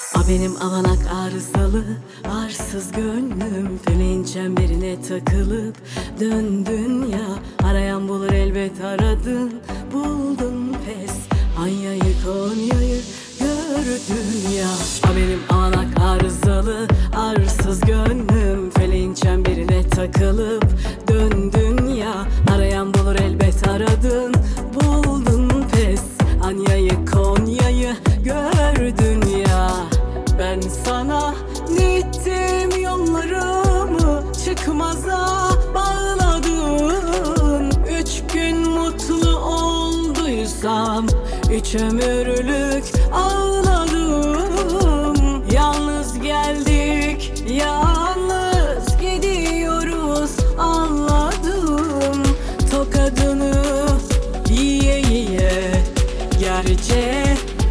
Benim avanak arızalı, arsız gönlüm feleğin çemberine takılıp döndün ya. Arayan bulur elbet aradın, buldun pes. Anya'yı Konya'yı gördün ya. Benim avanak arızalı, arsız gönlüm feleğin çemberine takılıp döndün ya. Arayan bulur elbet aradın, buldun pes. Anya'yı Konya'yı gördün ya. Ben sana gittim yollarımı çıkmaza bağladın. 3 gün mutlu olduysam 3 ömürlük ağladım. Yalnız geldik, yalnız gidiyoruz anladım. Tokadını yiye yiye gerçe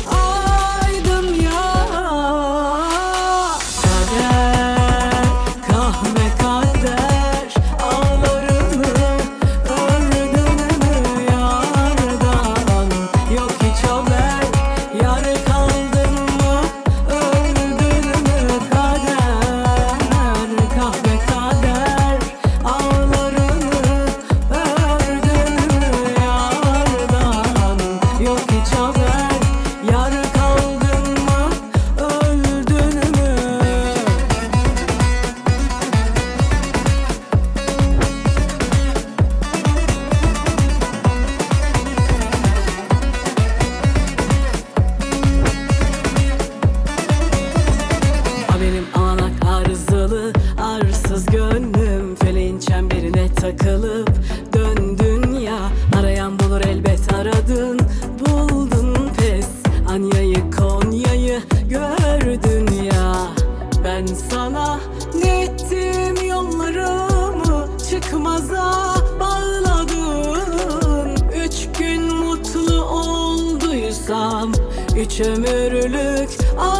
takılıp döndün ya. Arayan bulur elbet aradın, buldun pes. Anya'yı Konya'yı gördün ya. Ben sana gittim yollarımı çıkmaza bağladın. 3 gün mutlu olduysam 3 ömürlük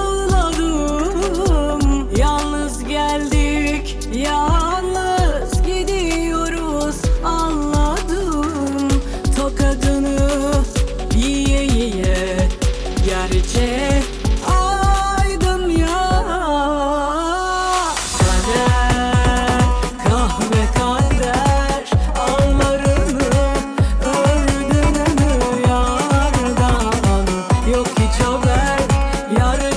ağladım. Yalnız geldik, yalnız gidiyoruz anladım. Tokadını yiye yiye gerçe aydın ya. Kader, kahve kader ağlarını ördün mü yardan? Yok hiç haber, yar